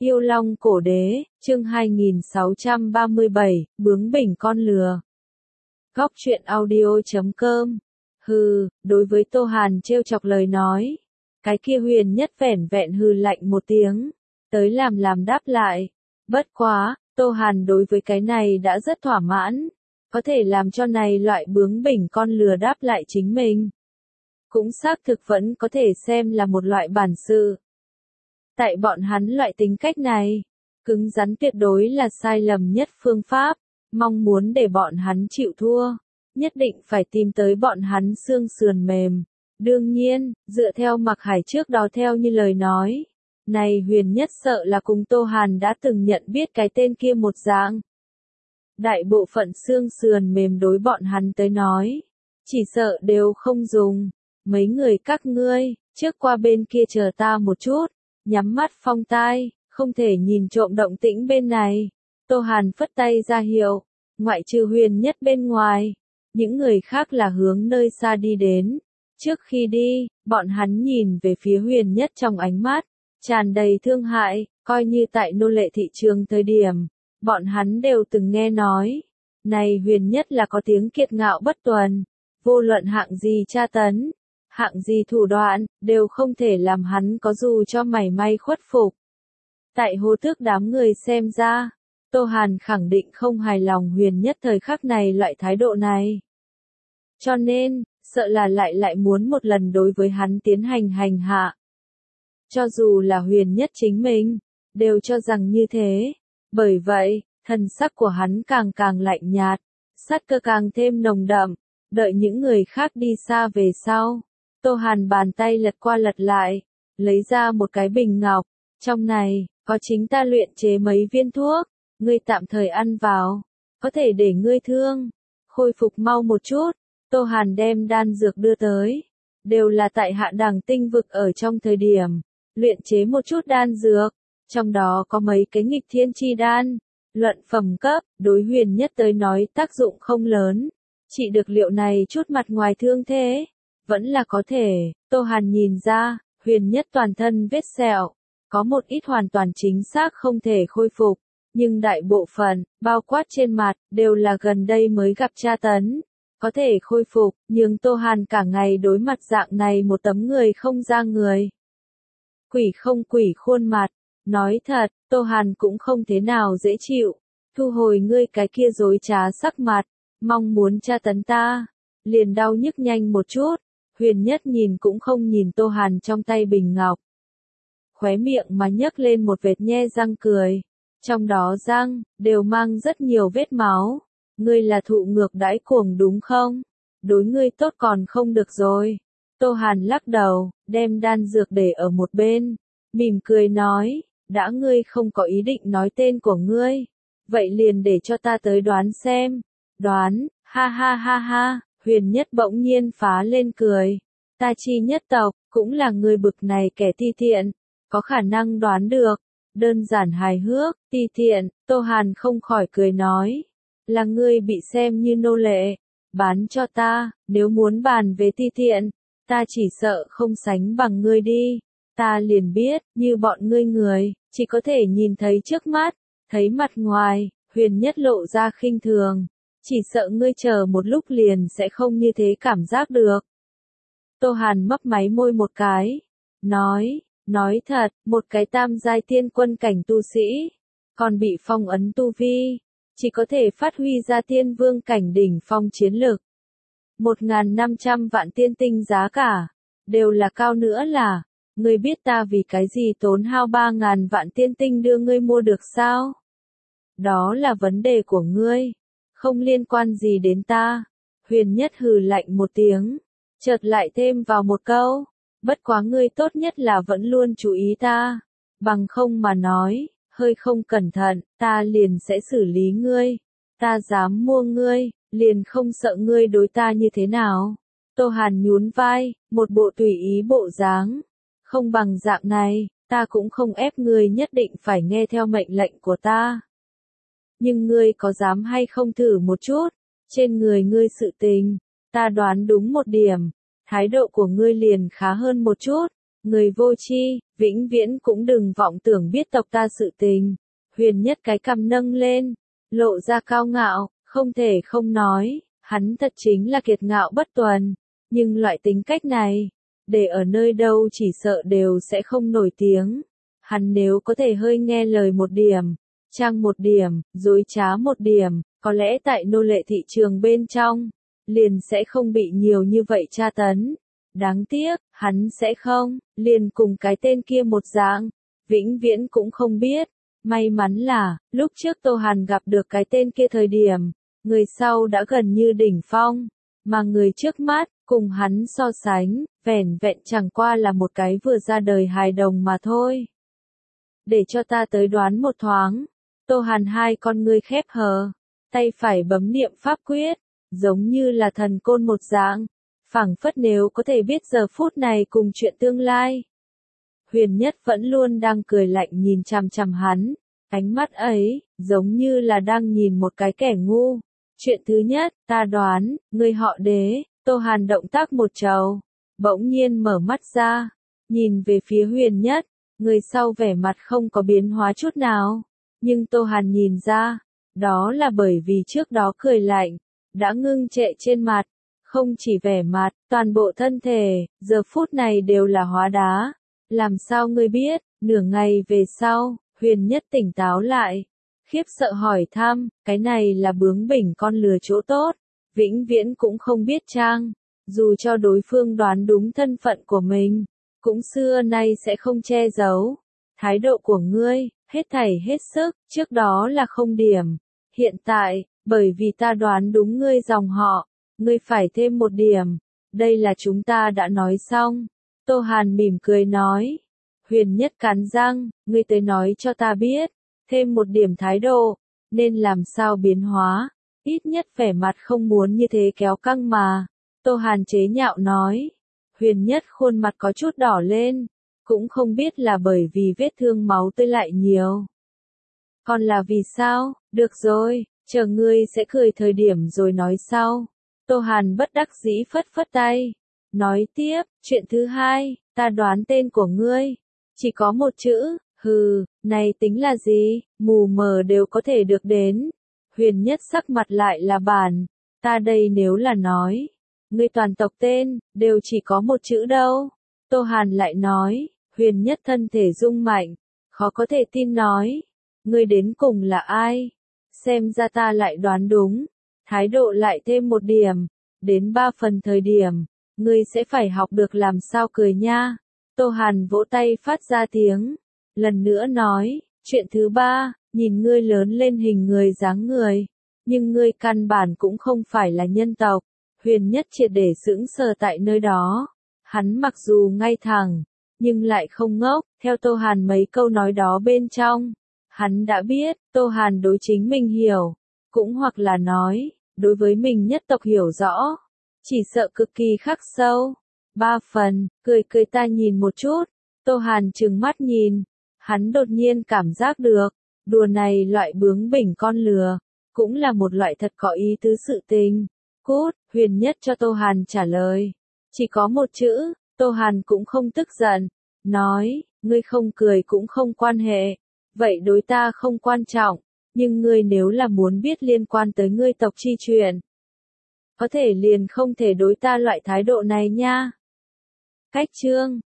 Yêu Long Cổ Đế, chương 2637, bướng bỉnh con lừa. Góc truyện audio.com. Hừ, đối với Tô Hàn trêu chọc lời nói. Cái kia Huyền Nhất vẻn vẹn hừ lạnh một tiếng, tới làm đáp lại. Bất quá, Tô Hàn đối với cái này đã rất thỏa mãn, có thể làm cho này loại bướng bỉnh con lừa đáp lại chính mình. Cũng xác thực vẫn có thể xem là một loại bản sự. Tại bọn hắn loại tính cách này, cứng rắn tuyệt đối là sai lầm nhất phương pháp, mong muốn để bọn hắn chịu thua, nhất định phải tìm tới bọn hắn xương sườn mềm. Đương nhiên, dựa theo Mạc Hải trước đó theo như lời nói, này Huyền Nhất sợ là cùng Tô Hàn đã từng nhận biết cái tên kia một dạng. Đại bộ phận xương sườn mềm đối bọn hắn tới nói, chỉ sợ đều không dùng. Mấy người các ngươi, trước qua bên kia chờ ta một chút, nhắm mắt phong tai, không thể nhìn trộm động tĩnh bên này. Tô Hàn phất tay ra hiệu, ngoại trừ Huyền Nhất bên ngoài, những người khác là hướng nơi xa đi đến. Trước khi đi, bọn hắn nhìn về phía Huyền Nhất trong ánh mắt tràn đầy thương hại, coi như tại nô lệ thị trường thời điểm, bọn hắn đều từng nghe nói, này Huyền Nhất là có tiếng kiệt ngạo bất tuần, vô luận hạng gì tra tấn, hạng gì thủ đoạn, đều không thể làm hắn có dù cho mảy may khuất phục. Tại Hồ Tước đám người xem ra, Tô Hàn khẳng định không hài lòng Huyền Nhất thời khắc này loại thái độ này. Cho nên, sợ là lại muốn một lần đối với hắn tiến hành hành hạ. Cho dù là Huyền Nhất chính mình, đều cho rằng như thế. Bởi vậy, thần sắc của hắn càng lạnh nhạt, sát cơ càng thêm nồng đậm, đợi những người khác đi xa về sau. Tô Hàn bàn tay lật qua lật lại, lấy ra một cái bình ngọc, trong này, có chính ta luyện chế mấy viên thuốc, ngươi tạm thời ăn vào, có thể để ngươi thương, khôi phục mau một chút. Tô Hàn đem đan dược đưa tới, đều là tại Hạ Đẳng tinh vực ở trong thời điểm, luyện chế một chút đan dược, trong đó có mấy cái nghịch thiên chi đan, luận phẩm cấp, đối Huyền Nhất tới nói tác dụng không lớn, chỉ được liệu này chút mặt ngoài thương thế, vẫn là có thể. Tô Hàn nhìn ra, Huyền Nhất toàn thân vết sẹo, có một ít hoàn toàn chính xác không thể khôi phục, nhưng đại bộ phận, bao quát trên mặt, đều là gần đây mới gặp tra tấn, có thể khôi phục, nhưng Tô Hàn cả ngày đối mặt dạng này một tấm người không ra người. Quỷ không quỷ khuôn mặt, nói thật, Tô Hàn cũng không thế nào dễ chịu, thu hồi ngươi cái kia dối trá sắc mặt, mong muốn tra tấn ta, liền đau nhức nhanh một chút. Huyền Nhất nhìn cũng không nhìn Tô Hàn trong tay bình ngọc. Khóe miệng mà nhấc lên một vệt nhe răng cười. Trong đó răng, đều mang rất nhiều vết máu. Ngươi là thụ ngược đãi cuồng đúng không? Đối ngươi tốt còn không được rồi. Tô Hàn lắc đầu, đem đan dược để ở một bên. Mỉm cười nói, đã ngươi không có ý định nói tên của ngươi. Vậy liền để cho ta tới đoán xem. Đoán, ha ha ha ha. Huyền Nhất bỗng nhiên phá lên cười. Ta chi nhất tộc, cũng là người bực này kẻ ti tiện, có khả năng đoán được. Đơn giản hài hước, ti tiện, Tô Hàn không khỏi cười nói. Là ngươi bị xem như nô lệ, bán cho ta, nếu muốn bàn về ti tiện, ta chỉ sợ không sánh bằng ngươi đi. Ta liền biết, như bọn ngươi người, chỉ có thể nhìn thấy trước mắt, thấy mặt ngoài. Huyền Nhất lộ ra khinh thường. Chỉ sợ ngươi chờ một lúc liền sẽ không như thế cảm giác được. Tô Hàn mấp máy môi một cái. Nói thật, một cái tam giai tiên quân cảnh tu sĩ, còn bị phong ấn tu vi, chỉ có thể phát huy ra tiên vương cảnh đỉnh phong chiến lực. 1.500 vạn tiên tinh giá cả, đều là cao nữa là, ngươi biết ta vì cái gì tốn hao 3.000 vạn tiên tinh đưa ngươi mua được sao? Đó là vấn đề của ngươi. Không liên quan gì đến ta. Huyền Nhất hừ lạnh một tiếng, chợt lại thêm vào một câu, bất quá ngươi tốt nhất là vẫn luôn chú ý ta, bằng không mà nói, hơi không cẩn thận, ta liền sẽ xử lý ngươi, ta dám mua ngươi, liền không sợ ngươi đối ta như thế nào. Tô Hàn nhún vai, một bộ tùy ý bộ dáng, không bằng dạng này, ta cũng không ép ngươi nhất định phải nghe theo mệnh lệnh của ta. Nhưng ngươi có dám hay không thử một chút, trên người ngươi sự tình, ta đoán đúng một điểm, thái độ của ngươi liền khá hơn một chút, Người vô tri, vĩnh viễn cũng đừng vọng tưởng biết tộc ta sự tình. Huyền Nhất cái cằm nâng lên, lộ ra cao ngạo, không thể không nói, hắn thật chính là kiệt ngạo bất tuần. Nhưng loại tính cách này, để ở nơi đâu chỉ sợ đều sẽ không nổi tiếng. Hắn nếu có thể hơi nghe lời một điểm, trang một điểm, dối trá một điểm, có lẽ tại nô lệ thị trường bên trong, liền sẽ không bị nhiều như vậy tra tấn. Đáng tiếc, hắn sẽ không, liền cùng cái tên kia một dạng, vĩnh viễn cũng không biết. May mắn là, lúc trước Tô Hàn gặp được cái tên kia thời điểm, người sau đã gần như đỉnh phong, mà người trước mắt, cùng hắn so sánh, vẻn vẹn chẳng qua là một cái vừa ra đời hài đồng mà thôi. Để cho ta tới đoán một thoáng. Tô Hàn hai con ngươi khép hờ, tay phải bấm niệm pháp quyết, giống như là thần côn một dạng, phảng phất nếu có thể biết giờ phút này cùng chuyện tương lai. Huyền Nhất vẫn luôn đang cười lạnh nhìn chằm chằm hắn, ánh mắt ấy, giống như là đang nhìn một cái kẻ ngu. Chuyện thứ nhất, ta đoán, ngươi họ Đế. Tô Hàn động tác một trầu, bỗng nhiên mở mắt ra, nhìn về phía Huyền Nhất, người sau vẻ mặt không có biến hóa chút nào. Nhưng Tô Hàn nhìn ra, đó là bởi vì trước đó cười lạnh, đã ngưng trệ trên mặt, không chỉ vẻ mặt, toàn bộ thân thể, giờ phút này đều là hóa đá. Làm sao ngươi biết? Nửa ngày về sau, Huyền Nhất tỉnh táo lại, khiếp sợ hỏi thăm, cái này là bướng bỉnh con lừa chỗ tốt, vĩnh viễn cũng không biết trang, dù cho đối phương đoán đúng thân phận của mình, cũng xưa nay sẽ không che giấu. Thái độ của ngươi, hết thảy hết sức, trước đó là không điểm. Hiện tại, bởi vì ta đoán đúng ngươi dòng họ, ngươi phải thêm một điểm. Đây là chúng ta đã nói xong. Tô Hàn mỉm cười nói. Huyền Nhất cắn răng, ngươi tới nói cho ta biết, thêm một điểm thái độ, nên làm sao biến hóa, ít nhất vẻ mặt không muốn như thế kéo căng mà. Tô Hàn chế nhạo nói. Huyền Nhất khuôn mặt có chút đỏ lên, cũng không biết là bởi vì vết thương máu tươi lại nhiều. Còn là vì sao? Được rồi, chờ ngươi sẽ cười thời điểm rồi nói sau. Tô Hàn bất đắc dĩ phất phất tay. Nói tiếp, chuyện thứ hai, ta đoán tên của ngươi. Chỉ có một chữ, hừ, này tính là gì, mù mờ đều có thể được đến. Huyền Nhất sắc mặt lại là bản, ta đây nếu là nói. Ngươi toàn tộc tên, đều chỉ có một chữ đâu. Tô Hàn lại nói, Huyền Nhất thân thể rung mạnh, khó có thể tin nói. Ngươi đến cùng là ai? Xem ra ta lại đoán đúng. Thái độ lại thêm một điểm. Đến 3 phần thời điểm, ngươi sẽ phải học được làm sao cười nha. Tô Hàn vỗ tay phát ra tiếng. Lần nữa nói, chuyện thứ ba, nhìn ngươi lớn lên hình người dáng người. Nhưng ngươi căn bản cũng không phải là nhân tộc. Huyền Nhất triệt để sững sờ tại nơi đó. Hắn mặc dù ngay thẳng, nhưng lại không ngốc, theo Tô Hàn mấy câu nói đó bên trong. Hắn đã biết, Tô Hàn đối chính mình hiểu, cũng hoặc là nói, đối với mình nhất tộc hiểu rõ, chỉ sợ cực kỳ khắc sâu. 3 phần, cười cười ta nhìn một chút, Tô Hàn trừng mắt nhìn, hắn đột nhiên cảm giác được, đùa này loại bướng bỉnh con lừa, cũng là một loại thật có ý tứ sự tình. Cút, Huyền Nhất cho Tô Hàn trả lời, chỉ có một chữ, Tô Hàn cũng không tức giận, nói, ngươi không cười cũng không quan hệ. Vậy đối ta không quan trọng, nhưng ngươi nếu là muốn biết liên quan tới ngươi tộc chi chuyện, có thể liền không thể đối ta loại thái độ này nha. Cách chương